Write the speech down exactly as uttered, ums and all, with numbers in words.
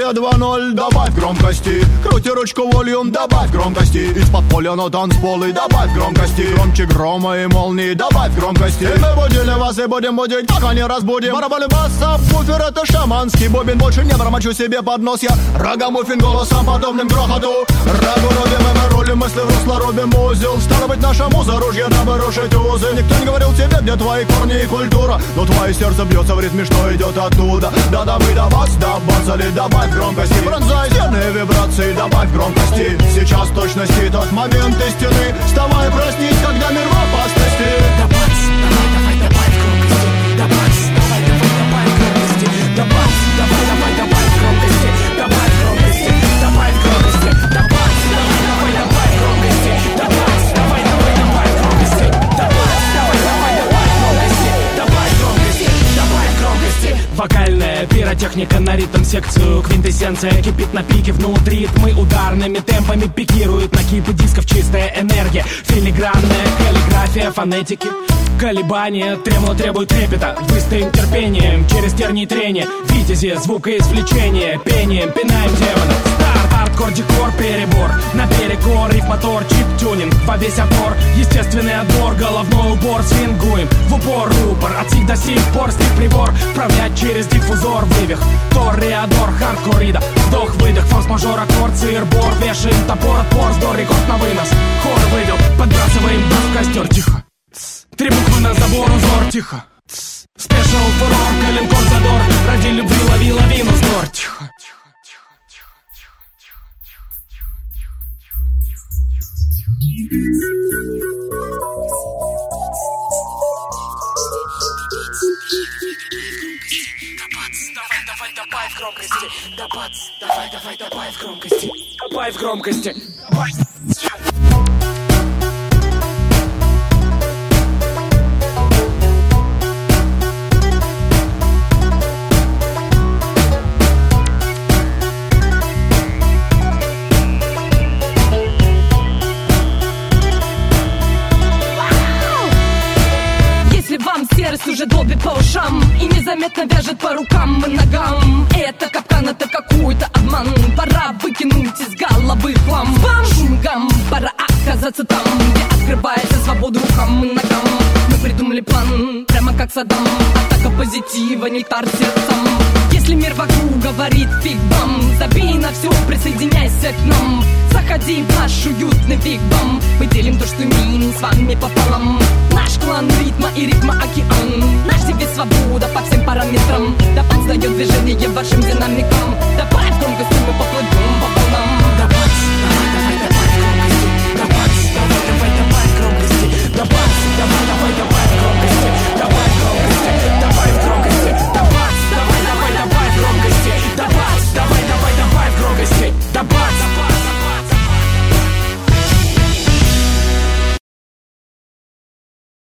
две два ноль, добавь громкости. Крути ручку волюм, добавь громкости. Из-под поля на танцполы, добавь громкости. Громче грома и молнии, добавь громкости. И мы будили вас и будем будить, пока не разбудим. Барабаны, баса, буфер, это шаманский бубен. Больше не бормочу себе под нос я рагамуффин голосом подобным грохоту. Рагу рубим, и мы рулим, мысли в русло рубим узел. Стало быть, наша муза, ружье, дабы рушить узы. Никто не говорил тебе, где твои корни и культура, но твое сердце бьется в ритме, что идет оттуда. Да-да, вы до вас, да бацали, добавь громкости. Пронзай стены вибрации, добавь громкости. Сейчас точности тот момент истины. Вставай, проснись, когда мир в опасности. Добавь, давай, давай, добавь громкости. Добавь, давай, давай, добавь громкости. Добавь, давай, давай, добавь громкости. Добавь громкости, добавь громкости. Добавь, давай, давай, добавь громкости. Добавь, давай, давай, добавь громкости. Добавь, давай, давай, добавь громкости. Добавь громкости, добавь громкости. Вокальная пиротехника на ритм секцию. Квинтэссенция кипит на пике внутри. Ритмы ударными темпами пикируют на кипы дисков. Чистая энергия, филигранная каллиграфия фонетики. Колебания, тремоло требует трепета. Выстоим терпением, через тернии трения. Витязи, звукоизвлечение. Пением пинаем демона. Старт, хардкор, декор, перебор. На перекор, риф-мотор, чип-тюнинг. Во весь опор, естественный отбор. Головной убор, свингуем. В упор, рупор, от сих до сих пор. Стик-прибор, вправлять через диффузор. Вывих, тор, реадор, хардкорида. Вдох-выдох, форс-мажор, аккорд, сыр-бор. Вешаем топор, отпор, сдор, рекорд на вынос. Хор вывел, подбрасываем бас в костер. Тихо. Три буквы на забор, узор, тихо. Спешл, фурор, калинкор, задор. Ради любви лови лавину, вздор. Тихо. Давай, давай, добавь громкости. Добавь, давай, давай, добавь громкости. Добавь громкости. Добавь. Серость уже долбит по ушам и незаметно вяжет по рукам и ногам. Это капкан, это какой-то обман. Пора выкинуть из головы хлам. Бам! Шум, гам, пора оказаться там, где открывается свобода рукам и ногам. Мы придумали план, прямо как Саддам. Атака позитива, нектар сердцам. Если мир вокруг говорит фиг-бам, забей на все, присоединяйся к нам. Заходи в наш уютный фиг-бам. Мы делим то, что имеем с вами пополам. Наш клан ритма и ритма океан. Наш девиз свобода по всем параметрам. Да подсдает движение вашим динамикам. Добавь громкости, мы поплывем.